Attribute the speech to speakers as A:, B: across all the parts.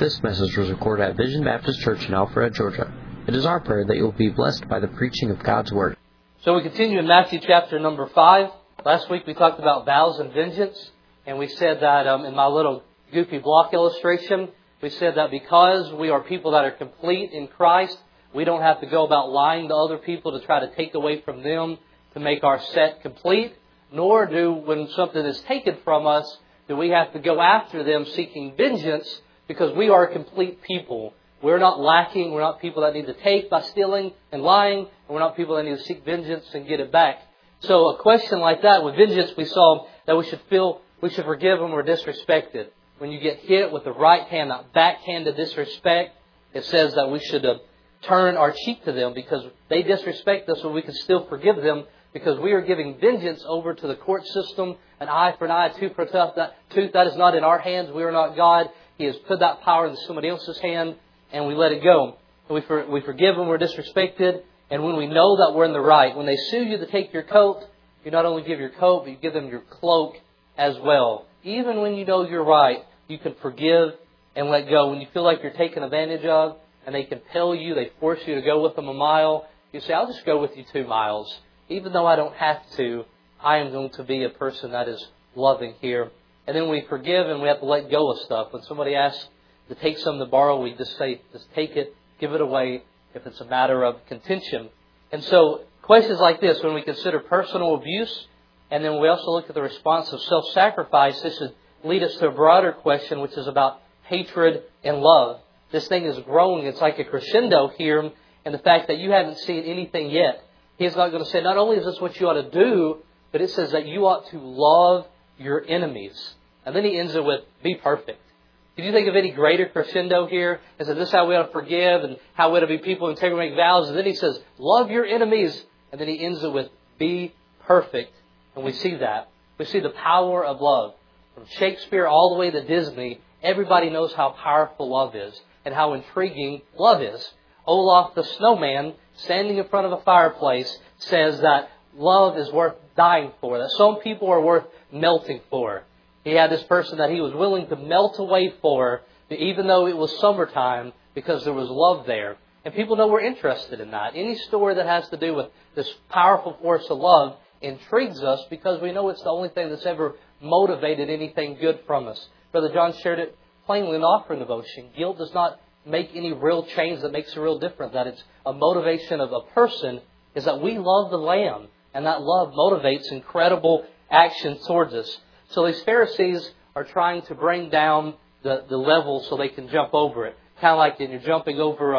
A: This message was recorded at Vision Baptist Church in Alpharetta, Georgia. It is our prayer that you will be blessed by the preaching of God's Word.
B: So we continue in Matthew chapter number 5. Last week we talked about vows and vengeance. And we said that in my little goofy block illustration, we said that because we are people that are complete in Christ, we don't have to go about lying to other people to try to take away from them to make our set complete. Nor do, when something is taken from us, do we have to go after them seeking vengeance, because we are complete people. We're not lacking. We're not people that need to take by stealing and lying. And we're not people that need to seek vengeance and get it back. So a question like that, with vengeance, we saw that we should forgive when we're disrespected. When you get hit with the right hand, that backhanded disrespect, it says that we should turn our cheek to them because they disrespect us, so we can still forgive them, because we are giving vengeance over to the court system. An eye for an eye, tooth for a tooth. That is not in our hands. We are not God. He has put that power in somebody else's hand, and we let it go. We forgive when we're disrespected, and when we know that we're in the right. When they sue you to take your coat, you not only give your coat, but you give them your cloak as well. Even when you know you're right, you can forgive and let go. When you feel like you're taken advantage of, and they compel you, they force you to go with them a mile, you say, I'll just go with you 2 miles. Even though I don't have to, I am going to be a person that is loving here. And then we forgive and we have to let go of stuff. When somebody asks to take something to borrow, we just say, just take it, give it away if it's a matter of contention. And so questions like this, when we consider personal abuse, and then we also look at the response of self-sacrifice, this should lead us to a broader question, which is about hatred and love. This thing is growing. It's like a crescendo here, and the fact that you haven't seen anything yet. He's not going to say, not only is this what you ought to do, but it says that you ought to love your enemies. And then he ends it with, be perfect. Did you think of any greater crescendo here? He said, this is how we ought to forgive and how we ought to be people who integrity make vows. And then he says, love your enemies. And then he ends it with, be perfect. And we see that. We see the power of love. From Shakespeare all the way to Disney, everybody knows how powerful love is and how intriguing love is. Olaf the snowman, standing in front of a fireplace, says that love is worth dying for, that some people are worth melting for. He had this person that he was willing to melt away for, even though it was summertime, because there was love there. And people know we're interested in that. Any story that has to do with this powerful force of love intrigues us, because we know it's the only thing that's ever motivated anything good from us. Brother John shared it plainly in offering devotion. Guilt does not make any real change that makes a real difference. That it's a motivation of a person is that we love the Lamb. And that love motivates incredible action towards us. So these Pharisees are trying to bring down the level so they can jump over it. Kind of like when you're jumping over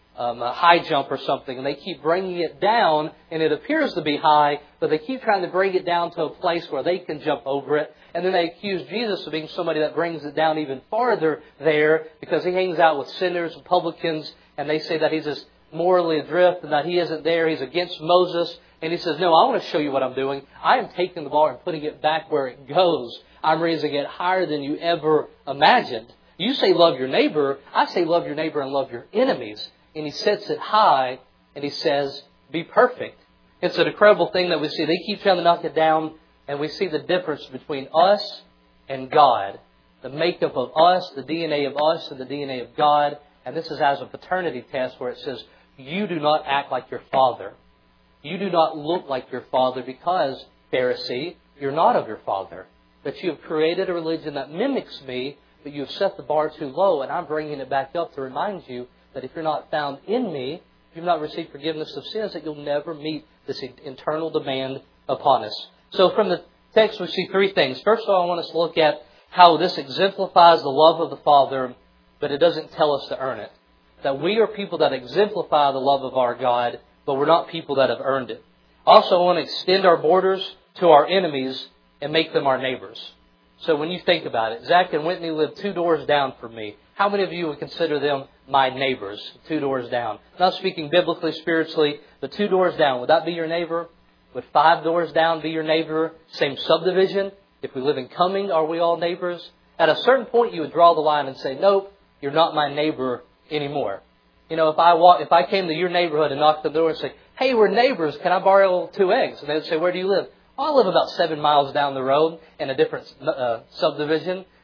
B: a high jump or something, and they keep bringing it down, and it appears to be high, but they keep trying to bring it down to a place where they can jump over it. And then they accuse Jesus of being somebody that brings it down even farther there, because he hangs out with sinners and publicans, and they say that he's just morally adrift and that he isn't there. He's against Moses. And he says, no, I want to show you what I'm doing. I am taking the bar and putting it back where it goes. I'm raising it higher than you ever imagined. You say love your neighbor. I say love your neighbor and love your enemies. And he sets it high and he says, be perfect. It's an incredible thing that we see. They keep trying to knock it down, and we see the difference between us and God. The makeup of us, the DNA of us and the DNA of God. And this is as a paternity test where it says, you do not act like your father. You do not look like your father because, Pharisee, you're not of your father. That you have created a religion that mimics me, but you have set the bar too low, and I'm bringing it back up to remind you that if you're not found in me, if you've not received forgiveness of sins, that you'll never meet this internal demand upon us. So from the text we see 3 things. First of all, I want us to look at how this exemplifies the love of the Father, but it doesn't tell us to earn it. That we are people that exemplify the love of our God, but we're not people that have earned it. Also, I want to extend our borders to our enemies and make them our neighbors. So when you think about it, Zach and Whitney live 2 doors down from me. How many of you would consider them my neighbors, 2 doors down? Not speaking biblically, spiritually, but 2 doors down. Would that be your neighbor? Would 5 doors down be your neighbor? Same subdivision? If we live in Cumming, are we all neighbors? At a certain point, you would draw the line and say, nope, you're not my neighbor anymore. You know, if I came to your neighborhood and knocked on the door and said, hey, we're neighbors, can I borrow 2 eggs? And they would say, where do you live? Oh, I live about 7 miles down the road in a different subdivision.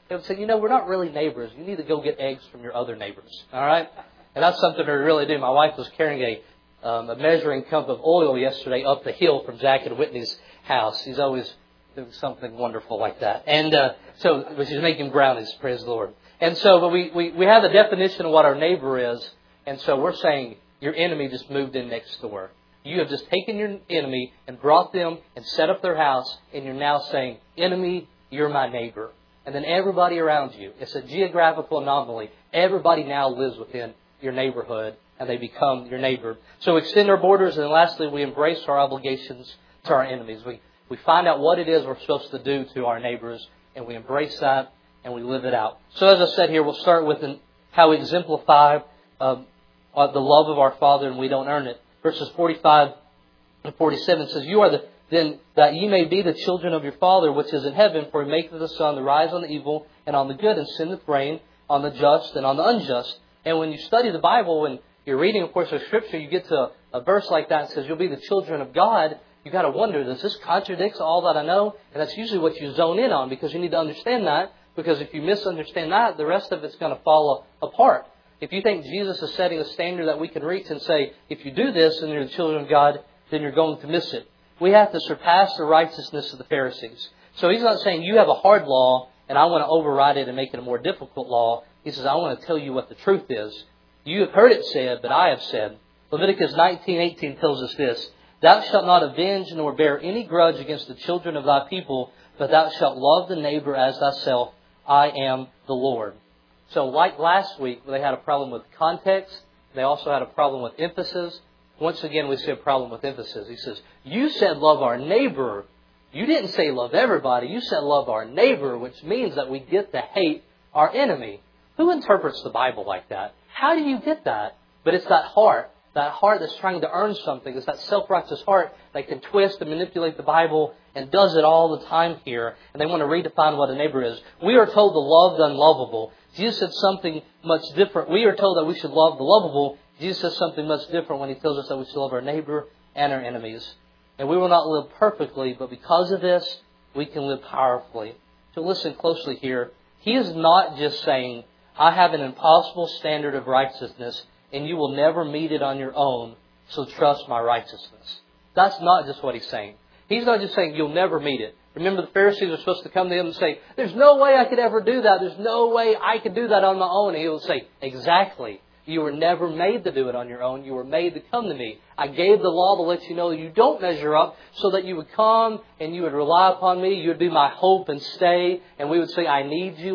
B: they would say, we're not really neighbors. You need to go get eggs from your other neighbors. All right? And that's something we really do. My wife was carrying a measuring cup of oil yesterday up the hill from Jack and Whitney's house. He's always doing something wonderful like that. And but she's making brownies, praise the Lord. And so, but we have a definition of what our neighbor is. And so we're saying your enemy just moved in next door. You have just taken your enemy and brought them and set up their house, and you're now saying, enemy, you're my neighbor. And then everybody around you, it's a geographical anomaly. Everybody now lives within your neighborhood, and they become your neighbor. So we extend our borders, and then lastly, we embrace our obligations to our enemies. We find out what it is we're supposed to do to our neighbors, and we embrace that, and we live it out. So as I said here, we'll start with how we exemplify the love of our Father, and we don't earn it. Verses 45 and 47 says, You are then that ye may be the children of your Father which is in heaven, for He maketh the sun to rise on the evil and on the good, and sendeth rain on the just and on the unjust. And when you study the Bible, when you're reading, of course, of Scripture, you get to a verse like that that says, you'll be the children of God. You've got to wonder, does this contradict all that I know? And that's usually what you zone in on, because you need to understand that, because if you misunderstand that, the rest of it's going to fall apart. If you think Jesus is setting a standard that we can reach and say, if you do this and you're the children of God, then you're going to miss it. We have to surpass the righteousness of the Pharisees. So He's not saying you have a hard law and I want to override it and make it a more difficult law. He says, I want to tell you what the truth is. You have heard it said, but I have said. Leviticus 19:18 tells us this, Thou shalt not avenge nor bear any grudge against the children of thy people, but thou shalt love the neighbor as thyself. I am the Lord. So like last week, they had a problem with context. They also had a problem with emphasis. Once again, we see a problem with emphasis. He says, you said love our neighbor. You didn't say love everybody. You said love our neighbor, which means that we get to hate our enemy. Who interprets the Bible like that? How do you get that? But it's that heart that's trying to earn something. It's that self-righteous heart that can twist and manipulate the Bible and does it all the time here. And they want to redefine what a neighbor is. We are told to love the unlovable. Jesus said something much different. We are told that we should love the lovable. Jesus says something much different when He tells us that we should love our neighbor and our enemies. And we will not live perfectly, but because of this, we can live powerfully. So listen closely here. He is not just saying, I have an impossible standard of righteousness, and you will never meet it on your own, so trust my righteousness. That's not just what He's saying. He's not just saying you'll never meet it. Remember, the Pharisees were supposed to come to Him and say, there's no way I could ever do that. There's no way I could do that on my own. And He will say, exactly. You were never made to do it on your own. You were made to come to me. I gave the law to let you know you don't measure up, so that you would come and you would rely upon me. You would be my hope and stay. And we would say, I need you,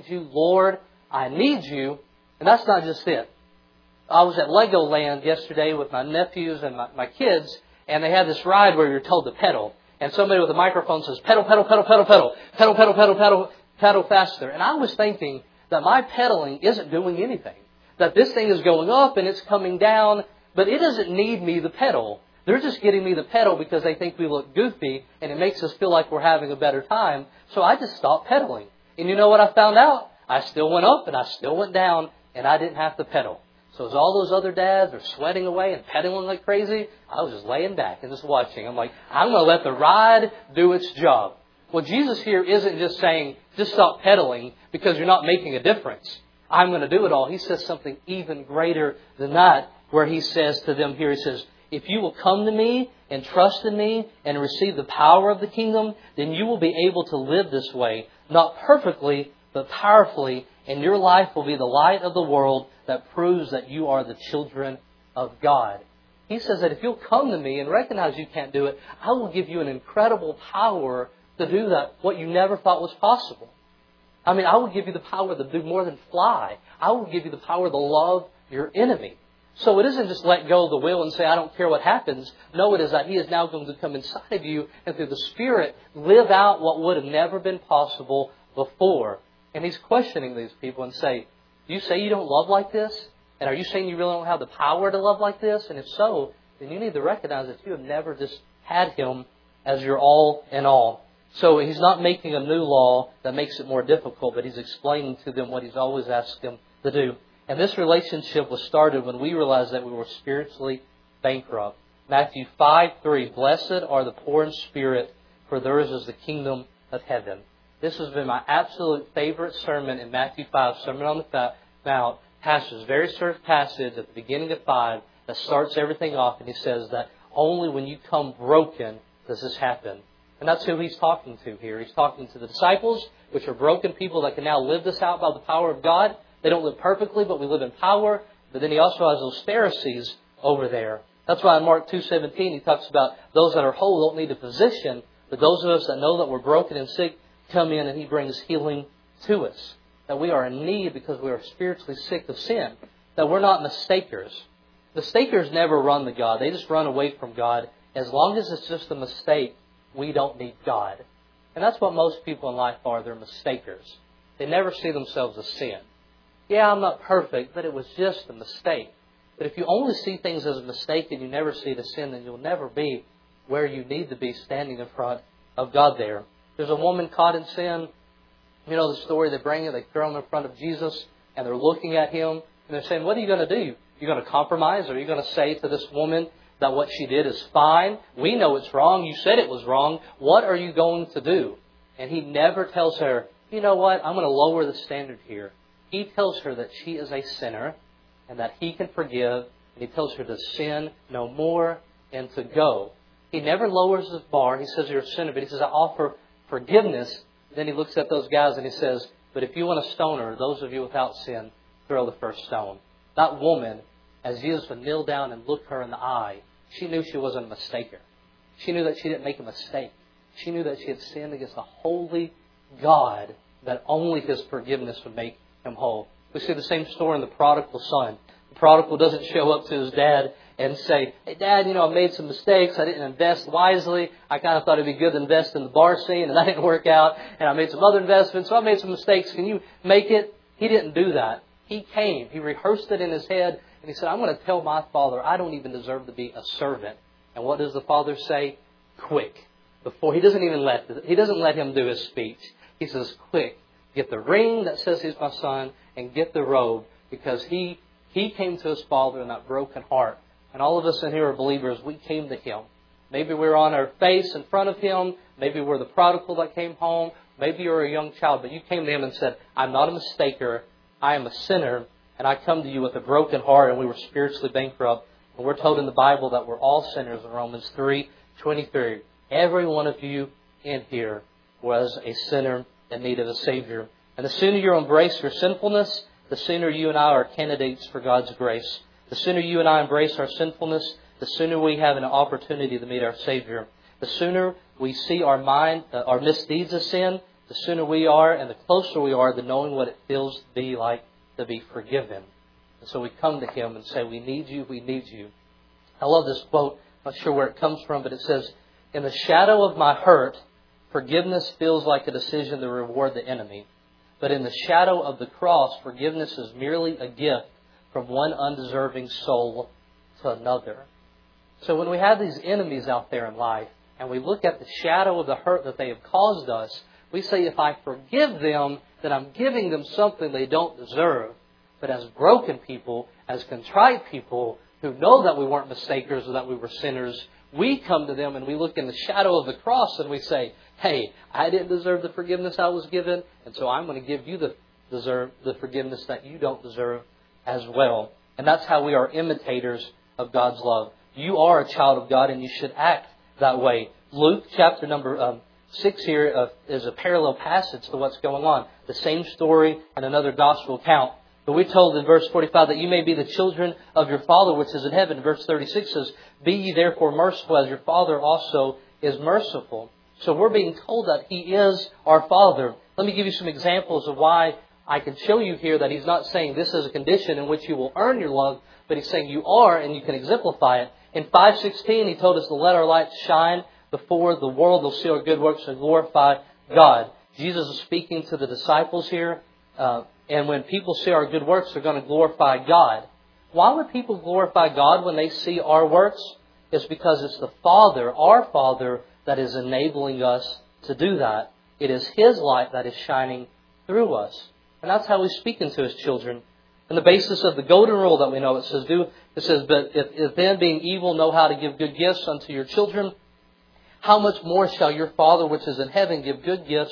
B: Lord, I need you. And that's not just it. I was at Legoland yesterday with my nephews and my kids, and they had this ride where you're told to pedal. And somebody with a microphone says, pedal, pedal, pedal, pedal, pedal, pedal, pedal, pedal, pedal, pedal faster. And I was thinking that my pedaling isn't doing anything. That this thing is going up and it's coming down, but it doesn't need me to pedal. They're just getting me the pedal because they think we look goofy and it makes us feel like we're having a better time. So I just stopped pedaling. And you know what I found out? I still went up and I still went down and I didn't have to pedal. So as all those other dads are sweating away and pedaling like crazy, I was just laying back and just watching. I'm like, I'm going to let the ride do its job. Well, Jesus here isn't just saying, just stop pedaling because you're not making a difference. I'm going to do it all. He says something even greater than that, where He says to them here, He says, if you will come to me and trust in me and receive the power of the kingdom, then you will be able to live this way, not perfectly, but powerfully, and your life will be the light of the world that proves that you are the children of God. He says that if you'll come to me and recognize you can't do it, I will give you an incredible power to do that, what you never thought was possible. I mean, I will give you the power to do more than fly. I will give you the power to love your enemy. So it isn't just let go of the will and say, I don't care what happens. No, it is that He is now going to come inside of you and through the Spirit live out what would have never been possible before. And He's questioning these people and say, do you say you don't love like this? And are you saying you really don't have the power to love like this? And if so, then you need to recognize that you have never just had Him as your all in all. So He's not making a new law that makes it more difficult, but He's explaining to them what He's always asked them to do. And this relationship was started when we realized that we were spiritually bankrupt. Matthew 5:3, Blessed are the poor in spirit, for theirs is the kingdom of heaven. This has been my absolute favorite sermon in Matthew 5, Sermon on the Mount. Pastor's very short passage at the beginning of 5 that starts everything off, and he says that only when you come broken does this happen. And that's who he's talking to here. He's talking to the disciples, which are broken people that can now live this out by the power of God. They don't live perfectly, but we live in power. But then he also has those Pharisees over there. That's why in Mark 2:17 he talks about those that are whole don't need a physician, but those of us that know that we're broken and sick come in and he brings healing to us. That we are in need because we are spiritually sick of sin. That we're not mistakers. Mistakers never run to God. They just run away from God. As long as it's just a mistake, we don't need God. And that's what most people in life are. They're mistakers. They never see themselves as sin. Yeah, I'm not perfect, but it was just a mistake. But if you only see things as a mistake and you never see it as sin, then you'll never be where you need to be standing in front of God there. There's a woman caught in sin. You know the story, they bring her, they throw him in front of Jesus, and they're looking at him, and they're saying, what are you going to do? You're going to compromise? Or are you going to say to this woman that what she did is fine? We know it's wrong. You said it was wrong. What are you going to do? And he never tells her, you know what, I'm going to lower the standard here. He tells her that she is a sinner and that he can forgive. And he tells her to sin no more and to go. He never lowers his bar. He says you're a sinner, but he says I offer forgiveness. Then he looks at those guys and he says, but if you want to stone her, those of you without sin, throw the first stone. That woman, as Jesus would kneel down and look her in the eye, she knew she wasn't a mistaker. She knew that she didn't make a mistake. She knew that she had sinned against a holy God, that only His forgiveness would make him whole. We see the same story in the prodigal son. The prodigal doesn't show up to his dad and say, hey, Dad, I made some mistakes. I didn't invest wisely. I kind of thought it'd be good to invest in the bar scene, and that didn't work out. And I made some other investments, so I made some mistakes. Can you make it? He didn't do that. He came. He rehearsed it in his head, and he said, I'm going to tell my father I don't even deserve to be a servant. And what does the father say? Quick. He doesn't let him do his speech. He says, quick, get the ring that says he's my son, and get the robe, because he came to his father in that broken heart. And all of us in here are believers. We came to him. Maybe we're on our face in front of him. Maybe we're the prodigal that came home. Maybe you're a young child, but you came to him and said, I'm not a mistaker. I am a sinner, and I come to you with a broken heart, and we were spiritually bankrupt. And we're told in the Bible that we're all sinners in Romans 3:23. Every one of you in here was a sinner in need of a Savior. And the sooner you embrace your sinfulness, the sooner you and I are candidates for God's grace. The sooner you and I embrace our sinfulness, the sooner we have an opportunity to meet our Savior. The sooner we see our misdeeds of sin, the sooner we are and the closer we are to knowing what it feels to be like to be forgiven. And so we come to Him and say, we need you, we need you. I love this quote. I'm not sure where it comes from, but it says, in the shadow of my hurt, forgiveness feels like a decision to reward the enemy. But in the shadow of the cross, forgiveness is merely a gift from one undeserving soul to another. So when we have these enemies out there in life, and we look at the shadow of the hurt that they have caused us, we say, if I forgive them, then I'm giving them something they don't deserve. But as broken people, as contrite people who know that we weren't mistakers or that we were sinners, we come to them and we look in the shadow of the cross and we say, hey, I didn't deserve the forgiveness I was given, and so I'm going to give you the forgiveness that you don't deserve as well. And that's how we are imitators of God's love. You are a child of God and you should act that way. Luke chapter number 6 here is a parallel passage to what's going on. The same story and another gospel account. But we're told in verse 45 that you may be the children of your Father which is in heaven. Verse 36 says, be ye therefore merciful as your Father also is merciful. So we're being told that He is our Father. Let me give you some examples of why I can show you here that He's not saying this is a condition in which you will earn your love, but He's saying you are and you can exemplify it. In 5:16, He told us to let our light shine before the world. They'll see our good works and glorify God. Jesus is speaking to the disciples here. And when people see our good works, they're going to glorify God. Why would people glorify God when they see our works? It's because it's the Father, our Father, that is enabling us to do that. It is His light that is shining through us. And that's how He's speaking to His children. And the basis of the golden rule that we know, it says, but if then being evil know how to give good gifts unto your children, how much more shall your Father which is in heaven give good gifts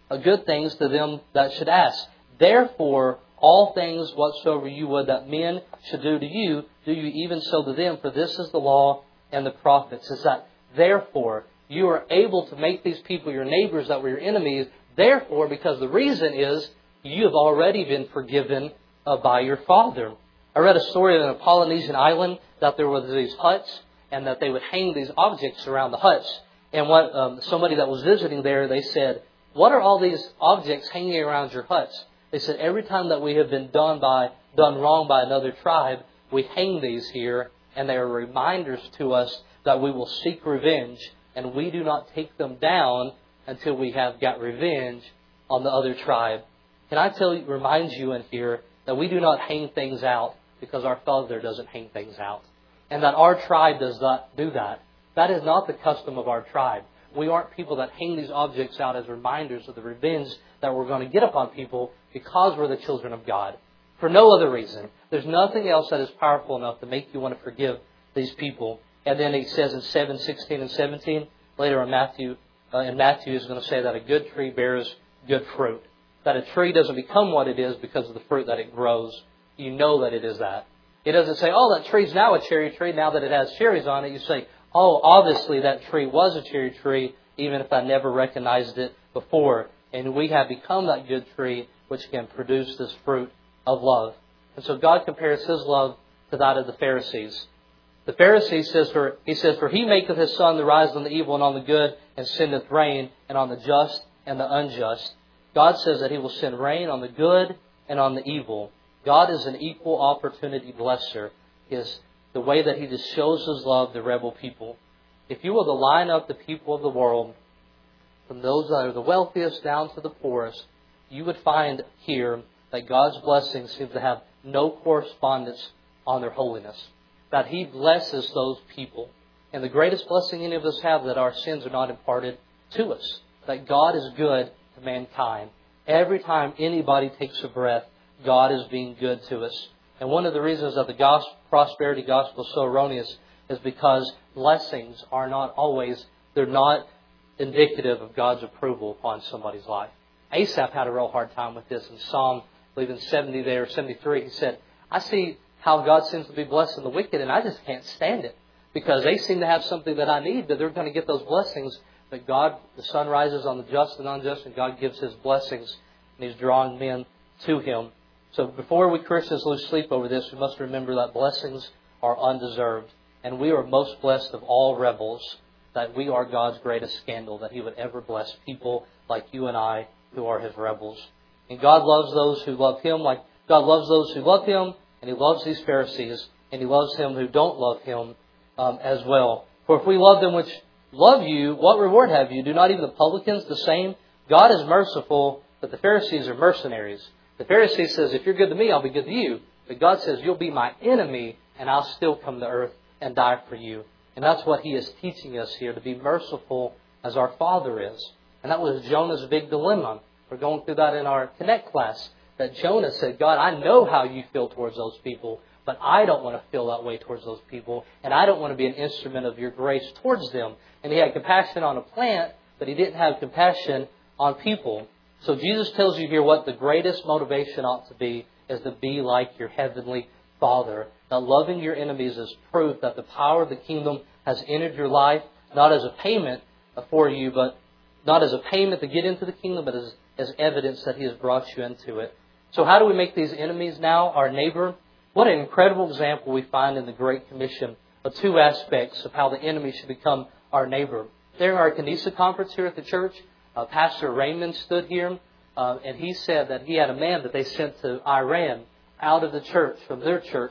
B: good things to them that should ask. Therefore, all things whatsoever you would that men should do to you, do you even so to them, for this is the law and the prophets. It's that, therefore, you are able to make these people your neighbors that were your enemies. Therefore, because the reason is, you have already been forgiven by your Father. I read a story on a Polynesian island that there were these huts, and that they would hang these objects around the huts. And what somebody that was visiting there, they said, "What are all these objects hanging around your huts?" They said, "Every time that we have been done wrong by another tribe, we hang these here, and they are reminders to us that we will seek revenge, and we do not take them down until we have got revenge on the other tribe." Can I remind you in here that we do not hang things out because our Father doesn't hang things out, and that our tribe does not do that. That is not the custom of our tribe. We aren't people that hang these objects out as reminders of the revenge that we're going to get upon people because we're the children of God. For no other reason. There's nothing else that is powerful enough to make you want to forgive these people. And then he says in 7:16 and 17, later in Matthew he's going to say that a good tree bears good fruit. That a tree doesn't become what it is because of the fruit that it grows. You know that it is that. It doesn't say, "Oh, that tree's now a cherry tree now that it has cherries on it." You say, "Oh, obviously that tree was a cherry tree, even if I never recognized it before." And we have become that good tree which can produce this fruit of love. And so God compares His love to that of the Pharisees. The Pharisee says, "For He maketh His sun to rise on the evil and on the good, and sendeth rain, and on the just and the unjust." God says that He will send rain on the good and on the evil. God is an equal opportunity blesser. Is the way that He just shows His love to rebel people. If you were to line up the people of the world, from those that are the wealthiest down to the poorest, you would find here that God's blessings seem to have no correspondence on their holiness. That He blesses those people. And the greatest blessing any of us have, that our sins are not imparted to us. That God is good to mankind. Every time anybody takes a breath, God is being good to us. And one of the reasons that the prosperity gospel is so erroneous is because blessings are not always, they're not indicative of God's approval upon somebody's life. Asaph had a real hard time with this in Psalm, I believe in 70 there, or 73. He said, "I see how God seems to be blessing the wicked, and I just can't stand it. Because they seem to have something that I need, that they're going to get those blessings. But God, the sun rises on the just and unjust, and God gives His blessings, and He's drawing men to Him." So before we Christians lose sleep over this, we must remember that blessings are undeserved. And we are most blessed of all rebels, that we are God's greatest scandal, that He would ever bless people like you and I who are His rebels. And God loves those who love Him, like God loves those who love Him, and He loves these Pharisees, and He loves them who don't love Him as well. For if we love them which love you, what reward have you? Do not even the publicans the same? God is merciful, but the Pharisees are mercenaries. The Pharisee says, "If you're good to me, I'll be good to you." But God says, "You'll be my enemy, and I'll still come to earth and die for you." And that's what He is teaching us here, to be merciful as our Father is. And that was Jonah's big dilemma. We're going through that in our Connect class. That Jonah said, "God, I know how you feel towards those people, but I don't want to feel that way towards those people. And I don't want to be an instrument of your grace towards them." And he had compassion on a plant, but he didn't have compassion on people. So Jesus tells you here what the greatest motivation ought to be, is to be like your heavenly Father. That loving your enemies is proof that the power of the kingdom has entered your life, not as a payment for you, but not as a payment to get into the kingdom, but as evidence that He has brought you into it. So how do we make these enemies now our neighbor? What an incredible example we find in the Great Commission of two aspects of how the enemy should become our neighbor. During our Kenisa conference here at the church, Pastor Raymond stood here, and he said that he had a man that they sent to Iran out of the church, from their church,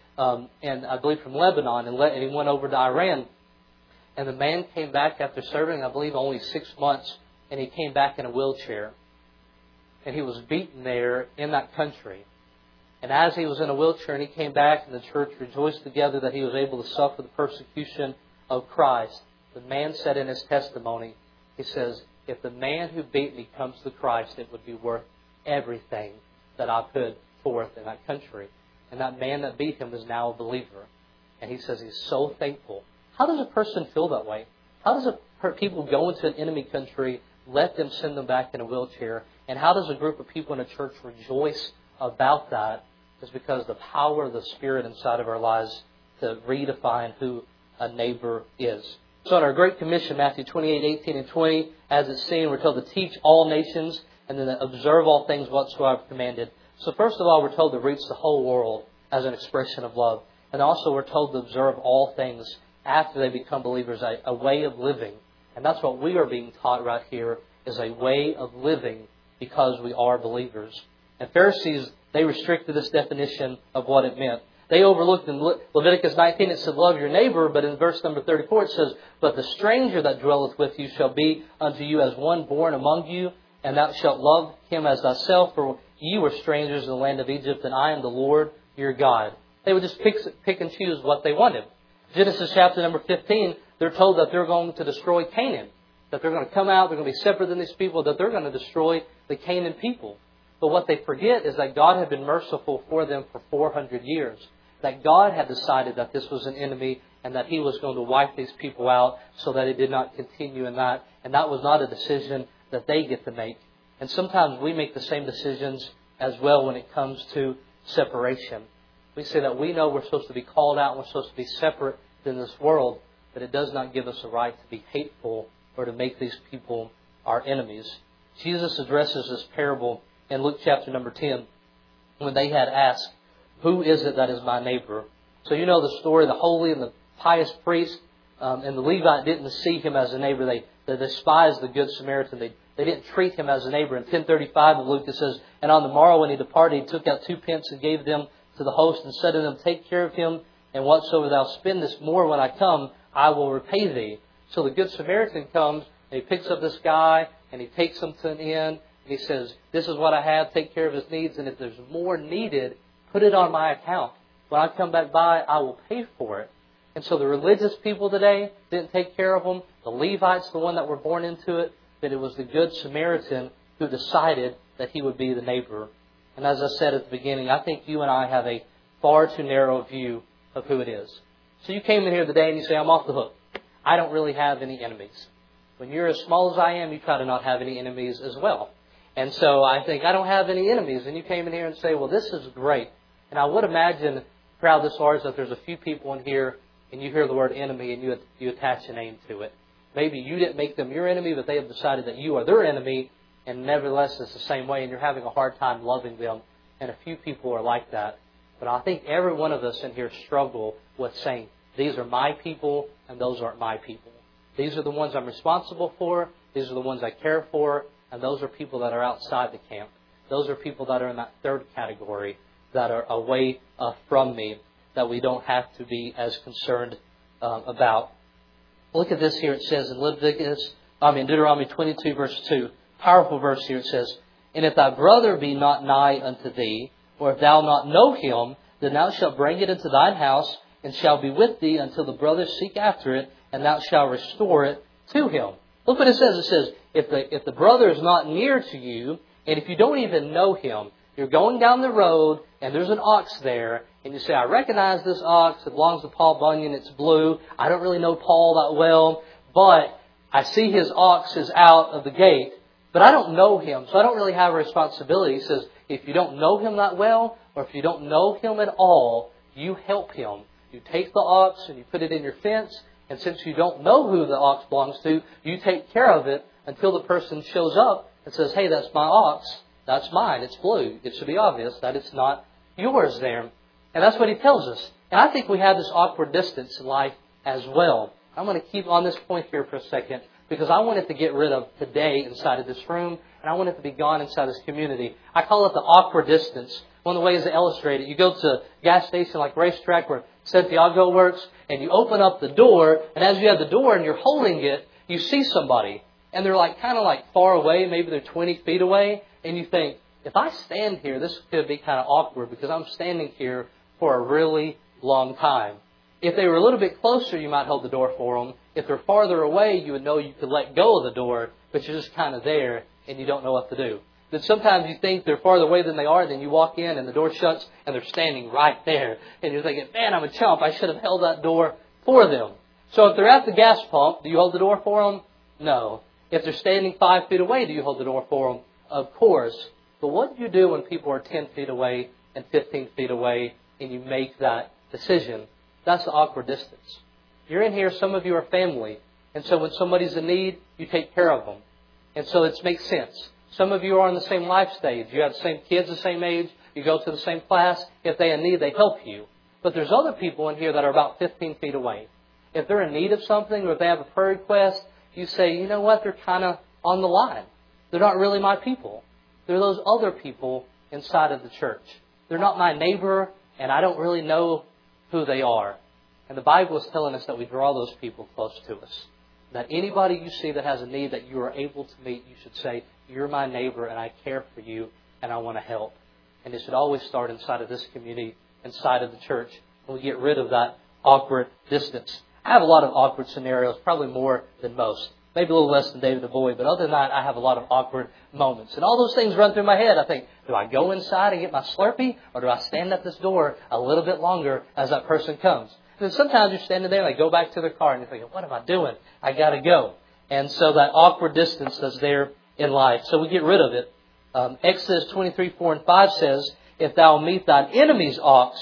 B: and I believe from Lebanon, and he went over to Iran. And the man came back after serving, I believe, only 6 months, and he came back in a wheelchair. And he was beaten there in that country. And as he was in a wheelchair and he came back, and the church rejoiced together that he was able to suffer the persecution of Christ, the man said in his testimony, he says, "If the man who beat me comes to Christ, it would be worth everything that I put forth in that country." And that man that beat him is now a believer. And he says he's so thankful. How does a person feel that way? How does people go into an enemy country let them send them back in a wheelchair. And how does a group of people in a church rejoice about that? Is because the power of the Spirit inside of our lives to redefine who a neighbor is. So in our Great Commission, Matthew 28:18 and 20, as it's seen, we're told to teach all nations and then to observe all things whatsoever commanded. So first of all, we're told to reach the whole world as an expression of love. And also we're told to observe all things after they become believers, a way of living. And that's what we are being taught right here, is a way of living because we are believers. And Pharisees, they restricted this definition of what it meant. They overlooked in Leviticus 19, it said, love your neighbor. But in verse number 34, it says, but the stranger that dwelleth with you shall be unto you as one born among you, and thou shalt love him as thyself, for ye were strangers in the land of Egypt, and I am the Lord your God. They would just pick and choose what they wanted. Genesis chapter number 15, they're told that they're going to destroy Canaan. That they're going to come out, they're going to be separate than these people, that they're going to destroy the Canaan people. But what they forget is that God had been merciful for them for 400 years. That God had decided that this was an enemy and that He was going to wipe these people out so that it did not continue in that. And that was not a decision that they get to make. And sometimes we make the same decisions as well when it comes to separation. We say that we know we're supposed to be called out and we're supposed to be separate than this world, but it does not give us a right to be hateful or to make these people our enemies. Jesus addresses this parable in Luke chapter number 10 when they had asked, who is it that is my neighbor? So you know the story, the holy and the pious priest and the Levite didn't see him as a neighbor. They despised the Good Samaritan. They didn't treat him as a neighbor. In 10:35 of Luke it says, and on the morrow when he departed, he took out 2 pence and gave them to the host and said to them, take care of him, and whatsoever thou spendest more when I come, I will repay thee. So the Good Samaritan comes and he picks up this guy and he takes him to an inn and he says, this is what I have, take care of his needs, and if there's more needed, put it on my account. When I come back by, I will pay for it. And so the religious people today didn't take care of them. The Levites, the one that were born into it, but it was the Good Samaritan who decided that he would be the neighbor. And as I said at the beginning, I think you and I have a far too narrow view of who it is. So you came in here today and you say, I'm off the hook. I don't really have any enemies. When you're as small as I am, you try to not have any enemies as well. And so I think, I don't have any enemies. And you came in here and say, well, this is great. And I would imagine, proud this ours, that there's a few people in here and you hear the word enemy and you attach a name to it. Maybe you didn't make them your enemy, but they have decided that you are their enemy. And nevertheless, it's the same way, and you're having a hard time loving them. And a few people are like that. But I think every one of us in here struggle with saying, these are my people, and those aren't my people. These are the ones I'm responsible for. These are the ones I care for. And those are people that are outside the camp. Those are people that are in that third category, that are away from me, that we don't have to be as concerned about. Look at this here. It says in Deuteronomy 22, verse 2. Powerful verse here. It says, and if thy brother be not nigh unto thee, or if thou not know him, then thou shalt bring it into thine house, and shall be with thee until the brothers seek after it, and thou shalt restore it to him. Look what it says. It says, if the brother is not near to you, and if you don't even know him, you're going down the road, and there's an ox there, and you say, I recognize this ox. It belongs to Paul Bunyan. It's blue. I don't really know Paul that well, but I see his ox is out of the gate. But I don't know him, so I don't really have a responsibility. He says, if you don't know him that well, or if you don't know him at all, you help him. You take the ox and you put it in your fence, and since you don't know who the ox belongs to, you take care of it until the person shows up and says, hey, that's my ox. That's mine. It's blue. It should be obvious that it's not yours there. And that's what he tells us. And I think we have this awkward distance in life as well. I'm going to keep on this point here for a second, because I want it to get rid of today inside of this room, and I want it to be gone inside this community. I call it the awkward distance. One of the ways to illustrate it, you go to a gas station like Racetrack where Santiago works, and you open up the door, and as you have the door and you're holding it, you see somebody. And they're kind of far away, maybe they're 20 feet away, and you think, if I stand here, this could be kind of awkward because I'm standing here for a really long time. If they were a little bit closer, you might hold the door for them. If they're farther away, you would know you could let go of the door, but you're just kind of there and you don't know what to do. Then sometimes you think they're farther away than they are, then you walk in and the door shuts and they're standing right there. And you're thinking, man, I'm a chump. I should have held that door for them. So if they're at the gas pump, do you hold the door for them? No. If they're standing 5 feet away, do you hold the door for them? Of course. But what do you do when people are 10 feet away and 15 feet away and you make that decision? That's the awkward distance. You're in here, some of you are family. And so when somebody's in need, you take care of them. And so it makes sense. Some of you are in the same life stage. You have the same kids the same age. You go to the same class. If they're in need, they help you. But there's other people in here that are about 15 feet away. If they're in need of something or if they have a prayer request, you say, you know what, they're kind of on the line. They're not really my people. They're those other people inside of the church. They're not my neighbor, and I don't really know who they are. And the Bible is telling us that we draw those people close to us. That anybody you see that has a need that you are able to meet, you should say, you're my neighbor and I care for you and I want to help. And it should always start inside of this community, inside of the church, and we get rid of that awkward distance. I have a lot of awkward scenarios, probably more than most. Maybe a little less than David the Boy, but other than that, I have a lot of awkward moments. And all those things run through my head. I think, do I go inside and get my Slurpee, or do I stand at this door a little bit longer as that person comes? And then sometimes you're standing there and they go back to their car and you're thinking, what am I doing? I got to go. And so that awkward distance that's there in life. So we get rid of it. Exodus 23:4-5 says, if thou meet thine enemy's ox,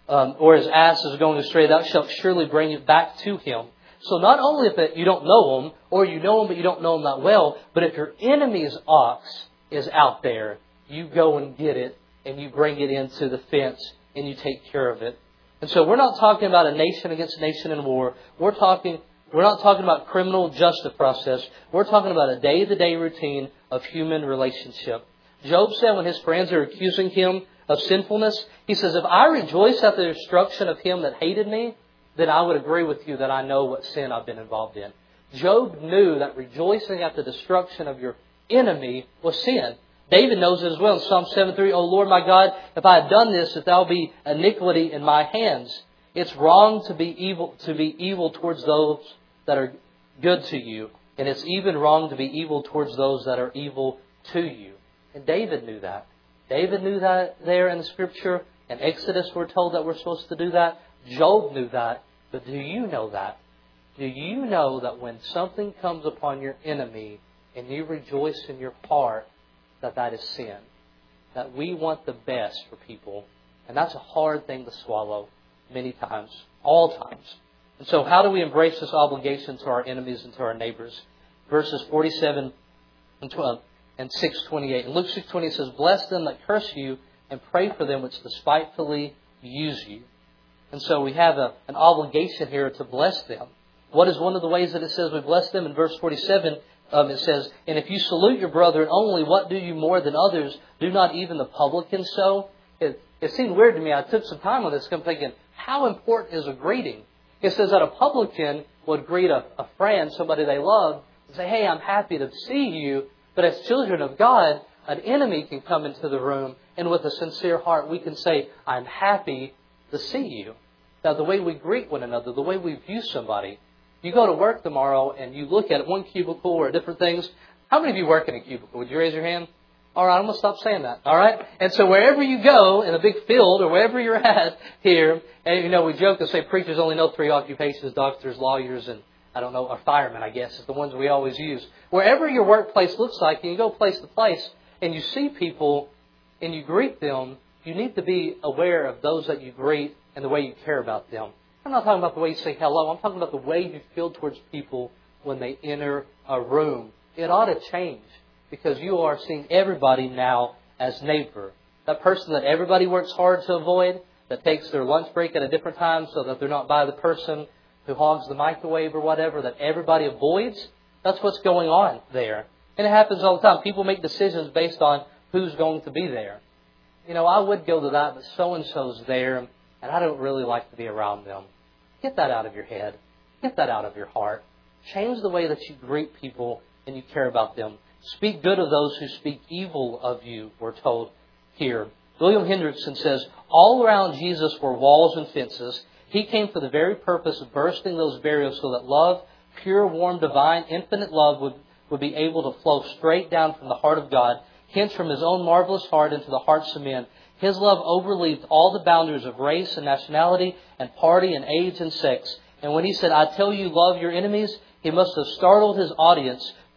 B: or his ass is going astray, thou shalt surely bring it back to him. So not only if you don't know him, or you know him but you don't know him that well, but if your enemy's ox is out there, you go and get it, and you bring it into the fence, and you take care of it. And so we're not talking about a nation against nation in war. We're not talking about criminal justice process. We're talking about a day-to-day routine of human relationship. Job said when his friends are accusing him of sinfulness, he says, if I rejoice at the destruction of him that hated me, then I would agree with you that I know what sin I've been involved in. Job knew that rejoicing at the destruction of your enemy was sin. David knows it as well in Psalm 7:3, O Lord my God, if I had done this, if thou be iniquity in my hands. It's wrong to be evil towards those that are good to you. And it's even wrong to be evil towards those that are evil to you. And David knew that. David knew that there in the Scripture. In Exodus we're told that we're supposed to do that. Job knew that. But do you know that? Do you know that when something comes upon your enemy and you rejoice in your heart, that is sin? That we want the best for people. And that's a hard thing to swallow many times, all times. And so how do we embrace this obligation to our enemies and to our neighbors? Verses 47 and 12 and 6:28. In Luke 6:28 says, bless them that curse you and pray for them which despitefully use you. And so we have an obligation here to bless them. What is one of the ways that it says we bless them? In verse 47, it says, and if you salute your brethren only, what do you more than others? Do not even the publicans so? It seemed weird to me. I took some time on this. I'm thinking, how important is a greeting? It says that a publican would greet a friend, somebody they love, and say, hey, I'm happy to see you. But as children of God, an enemy can come into the room, and with a sincere heart, we can say, I'm happy to see you. Now, the way we greet one another, the way we view somebody. You go to work tomorrow and you look at one cubicle or different things. How many of you work in a cubicle? Would you raise your hand? All right, I'm going to stop saying that. All right? And so wherever you go in a big field or wherever you're at here, and we joke to say preachers only know 3 occupations, doctors, lawyers, and or firemen, I guess, is the ones we always use. Wherever your workplace looks like, and you go place to place, and you see people and you greet them, you need to be aware of those that you greet and the way you care about them. I'm not talking about the way you say hello. I'm talking about the way you feel towards people when they enter a room. It ought to change because you are seeing everybody now as neighbor. That person that everybody works hard to avoid, that takes their lunch break at a different time so that they're not by the person who hogs the microwave or whatever, that everybody avoids, that's what's going on there. And it happens all the time. People make decisions based on who's going to be there. I would go to that, but so-and-so's there, and I don't really like to be around them. Get that out of your head. Get that out of your heart. Change the way that you greet people and you care about them. Speak good of those who speak evil of you, we're told here. William Hendrickson says, all around Jesus were walls and fences. He came for the very purpose of bursting those barriers so that love, pure, warm, divine, infinite love would be able to flow straight down from the heart of God, hence from His own marvelous heart into the hearts of men. His love overleaped all the boundaries of race and nationality and party and age and sex. And when He said, I tell you, love your enemies, He must have startled His audience,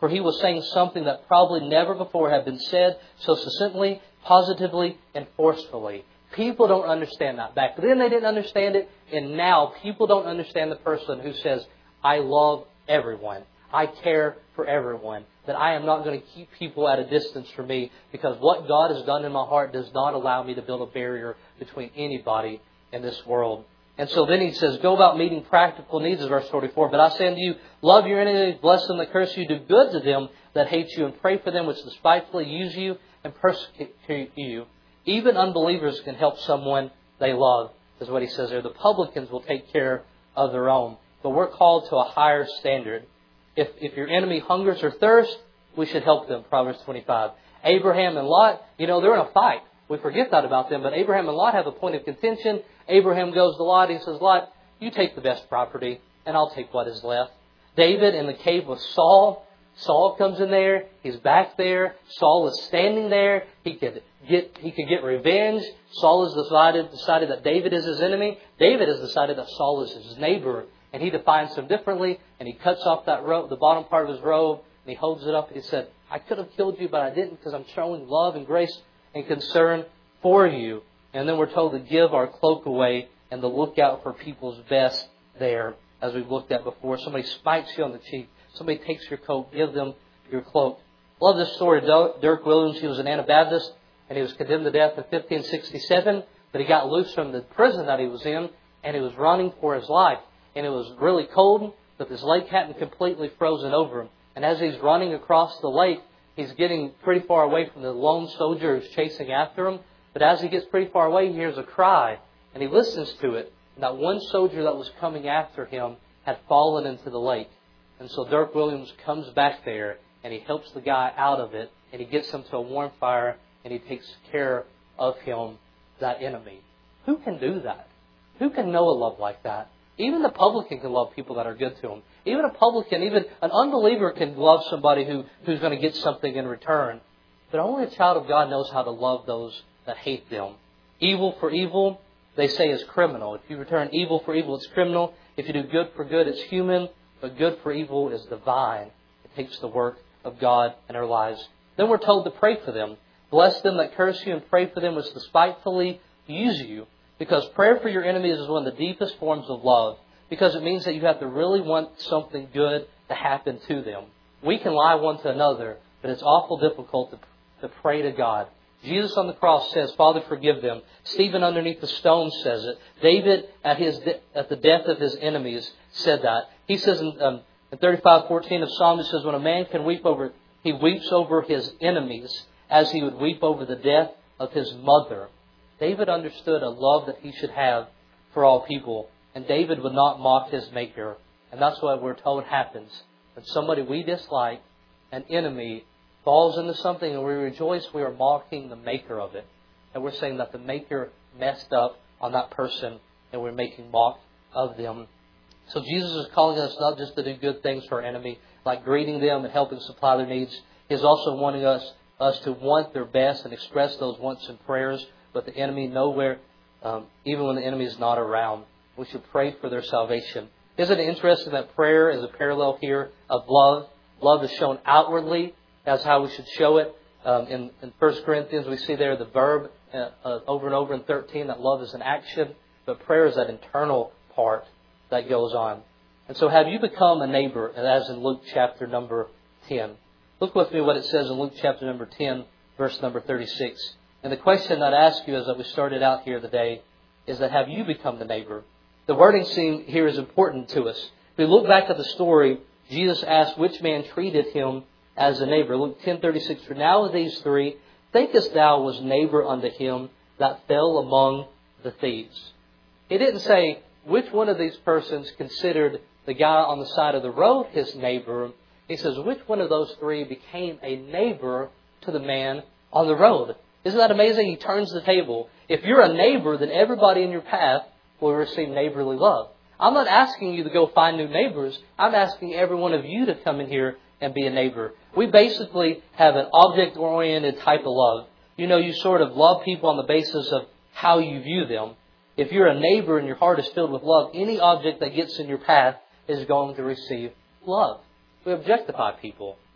B: For he was saying something that probably never before had been said so succinctly, positively, and forcefully. People don't understand that. Back then they didn't understand it, and now people don't understand the person who says, I love everyone. I care for everyone. That I am not going to keep people at a distance from me because what God has done in my heart does not allow me to build a barrier between anybody in this world. And so then he says, go about meeting practical needs, is verse 44. But I say unto you, love your enemies, bless them that curse you, do good to them that hate you, and pray for them which despitefully use you and persecute you. Even unbelievers can help someone they love, is what he says there. The publicans will take care of their own. But we're called to a higher standard. If your enemy hungers or thirsts, we should help them, Proverbs 25. Abraham and Lot, they're in a fight. We forget that about them. But Abraham and Lot have a point of contention. Abraham goes to Lot. He says, Lot, you take the best property, and I'll take what is left. David in the cave with Saul. Saul comes in there. He's back there. Saul is standing there. He could get revenge. Saul has decided that David is his enemy. David has decided that Saul is his neighbor. And he defines him differently. And he cuts off that robe, the bottom part of his robe, and he holds it up. And he said, I could have killed you, but I didn't because I'm showing love and grace and concern for you. And then we're told to give our cloak away and to look out for people's best there, as we've looked at before. Somebody spikes you on the cheek. Somebody takes your coat. Give them your cloak. I love this story. Dirk Williams, he was an Anabaptist, and he was condemned to death in 1567. But he got loose from the prison that he was in, and he was running for his life. And it was really cold, but this lake hadn't completely frozen over him. And as he's running across the lake, he's getting pretty far away from the lone soldier who's chasing after him. But as he gets pretty far away, he hears a cry, and he listens to it. And that one soldier that was coming after him had fallen into the lake. And so Dirk Williams comes back there, and he helps the guy out of it, and he gets him to a warm fire, and he takes care of him, that enemy. Who can do that? Who can know a love like that? Even the publican can love people that are good to him. Even a publican, even an unbeliever can love somebody who's going to get something in return. But only a child of God knows how to love those that hate them. Evil for evil, they say, is criminal. If you return evil for evil, it's criminal. If you do good for good, it's human. But good for evil is divine. It takes the work of God in our lives. Then we're told to pray for them. Bless them that curse you and pray for them which despitefully use you. Because prayer for your enemies is one of the deepest forms of love. Because it means that you have to really want something good to happen to them. We can lie one to another, but it's awful difficult to pray to God. Jesus on the cross says, Father, forgive them. Stephen underneath the stone says it. David at the death of his enemies said that. He says in 35:14 of Psalm, it says, when a man can weep over, he weeps over his enemies as he would weep over the death of his mother. David understood a love that he should have for all people. And David would not mock his Maker. And that's what we're told happens. When somebody we dislike, an enemy, falls into something and we rejoice, we are mocking the Maker of it. And we're saying that the Maker messed up on that person and we're making mock of them. So Jesus is calling us not just to do good things for our enemy, like greeting them and helping supply their needs. He's also wanting us to want their best and express those wants in prayers. But the enemy nowhere, even when the enemy is not around. We should pray for their salvation. Isn't it interesting that prayer is a parallel here of love? Love is shown outwardly. That's how we should show it. In 1 Corinthians, we see there the verb over and over in 13 that love is an action. But prayer is that internal part that goes on. And so have you become a neighbor, as in Luke chapter number 10? Look with me what it says in Luke chapter number 10, verse number 36. And the question I'd ask you as we started out here today is that have you become the neighbor? The wording scene here is important to us. If we look back at the story, Jesus asked which man treated him as a neighbor. Luke 10:36, for now of these three, thinkest thou was neighbor unto him that fell among the thieves? He didn't say which one of these persons considered the guy on the side of the road his neighbor. He says which one of those three became a neighbor to the man on the road. Isn't that amazing? He turns the table. If you're a neighbor, then everybody in your path will receive neighborly love. I'm not asking you to go find new neighbors. I'm asking every one of you to come in here and be a neighbor. We basically have an object-oriented type of love. You sort of love people on the basis of how you view them. If you're a neighbor and your heart is filled with love, any object that gets in your path is going to receive love. We objectify people.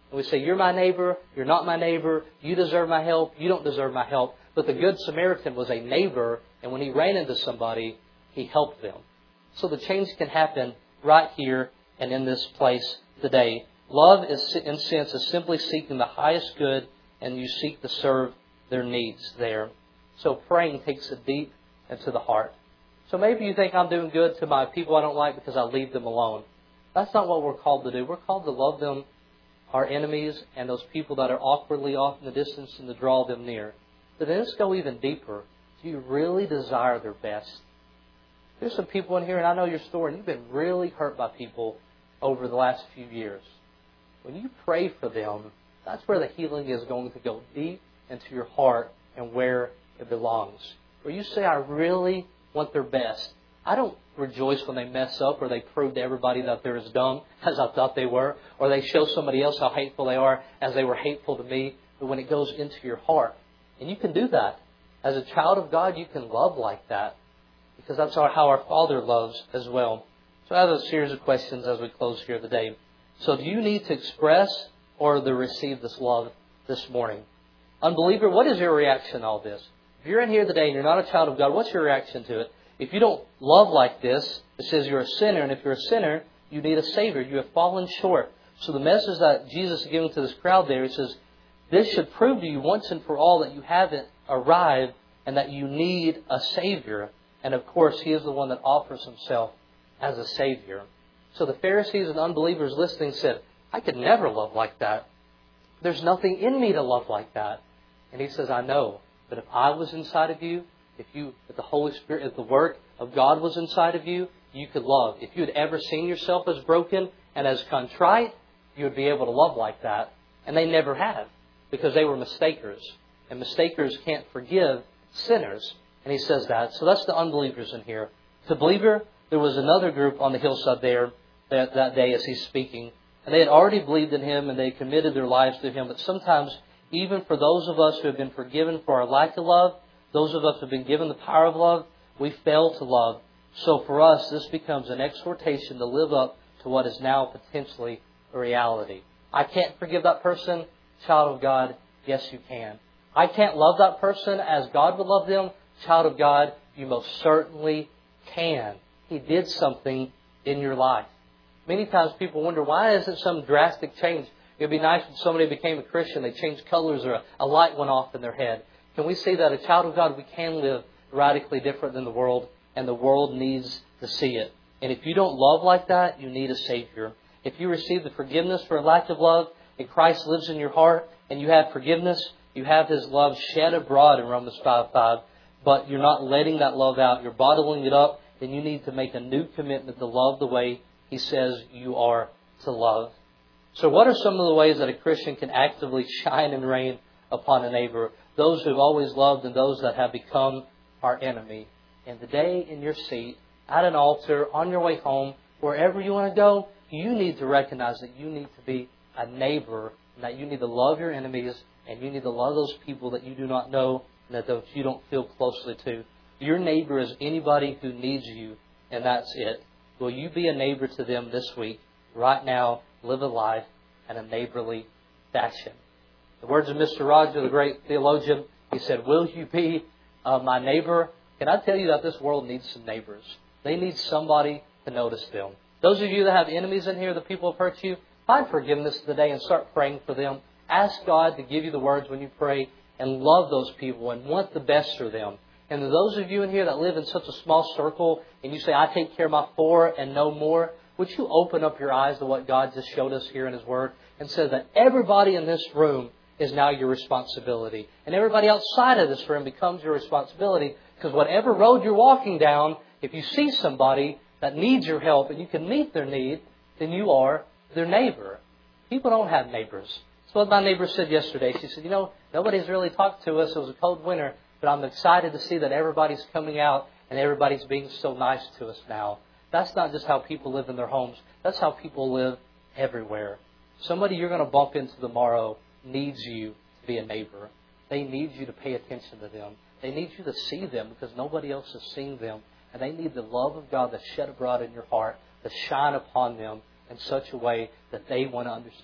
B: And we say, you're my neighbor, you're not my neighbor, you deserve my help, you don't deserve my help. But the Good Samaritan was a neighbor, and when he ran into somebody, he helped them. So the change can happen right here and in this place today. Love, is, in a sense, is simply seeking the highest good, and you seek to serve their needs there. So praying takes it deep into the heart. So maybe you think I'm doing good to my people I don't like because I leave them alone. That's not what we're called to do. We're called to love them, our enemies, and those people that are awkwardly off in the distance, and to draw them near. But then let's go even deeper. Do you really desire their best? There's some people in here, and I know your story, and you've been really hurt by people over the last few years. When you pray for them, that's where the healing is going to go deep into your heart and where it belongs. Where you say, I really want their best. I don't rejoice when they mess up or they prove to everybody that they're as dumb as I thought they were, or they show somebody else how hateful they are as they were hateful to me. But when it goes into your heart, and you can do that. As a child of God, you can love like that, because that's how our Father loves as well. So I have a series of questions as we close here today. So do you need to express or to receive this love this morning? Unbeliever, what is your reaction to all this? If you're in here today and you're not a child of God, what's your reaction to it? If you don't love like this, it says you're a sinner. And if you're a sinner, you need a Savior. You have fallen short. So the message that Jesus is giving to this crowd there, he says, this should prove to you once and for all that you haven't arrived and that you need a Savior. And of course, He is the one that offers Himself as a Savior. So the Pharisees and unbelievers listening said, I could never love like that. There's nothing in me to love like that. And He says, I know. But if I was inside of you, if the Holy Spirit, if the work of God was inside of you, you could love. If you had ever seen yourself as broken and as contrite, you would be able to love like that. And they never have, because they were mistakers. And mistakers can't forgive sinners. And He says that. So that's the unbelievers in here. The believer, there was another group on the hillside there that day as He's speaking. And they had already believed in Him and they committed their lives to Him. But sometimes, even for those of us who have been forgiven for our lack of love, those of us who have been given the power of love, we fail to love. So for us, this becomes an exhortation to live up to what is now potentially a reality. I can't forgive that person. Child of God, yes you can. I can't love that person as God would love them. Child of God, you most certainly can. He did something in your life. Many times people wonder, why isn't some drastic change? It would be nice if somebody became a Christian, they changed colors or a light went off in their head. Can we say that a child of God, we can live radically different than the world, and the world needs to see it. And if you don't love like that, you need a Savior. If you receive the forgiveness for a lack of love, and Christ lives in your heart, and you have forgiveness, you have His love shed abroad in Romans 5:5, but you're not letting that love out, you're bottling it up, then you need to make a new commitment to love the way He says you are to love. So what are some of the ways that a Christian can actively shine and reign upon a neighbor? Those who have always loved and those that have become our enemy. And today in your seat, at an altar, on your way home, wherever you want to go, you need to recognize that you need to be a neighbor, and that you need to love your enemies, and you need to love those people that you do not know and that you don't feel closely to. Your neighbor is anybody who needs you, and that's it. Will you be a neighbor to them this week? Right now, live a life in a neighborly fashion. The words of Mr. Roger, the great theologian, he said, will you be my neighbor? Can I tell you that this world needs some neighbors? They need somebody to notice them. Those of you that have enemies in here, the people who have hurt you, find forgiveness today and start praying for them. Ask God to give you the words when you pray and love those people and want the best for them. And to those of you in here that live in such a small circle and you say, I take care of my 4 and no more, would you open up your eyes to what God just showed us here in His Word and say that everybody in this room is now your responsibility. And everybody outside of this room becomes your responsibility, because whatever road you're walking down, if you see somebody that needs your help and you can meet their need, then you are their neighbor. People don't have neighbors. That's what my neighbor said yesterday. She said, nobody's really talked to us. It was a cold winter, but I'm excited to see that everybody's coming out and everybody's being so nice to us now. That's not just how people live in their homes. That's how people live everywhere. Somebody you're going to bump into tomorrow needs you to be a neighbor. They need you to pay attention to them. They need you to see them because nobody else has seen them. And they need the love of God that's shed abroad in your heart to shine upon them in such a way that they want to understand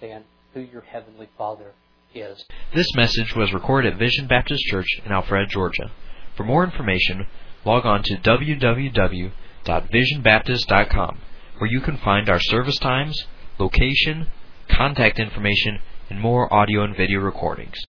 B: who your Heavenly Father is.
C: This message was recorded at Vision Baptist Church in Alpharetta, Georgia. For more information, log on to www.visionbaptist.com, where you can find our service times, location, contact information, and more audio and video recordings.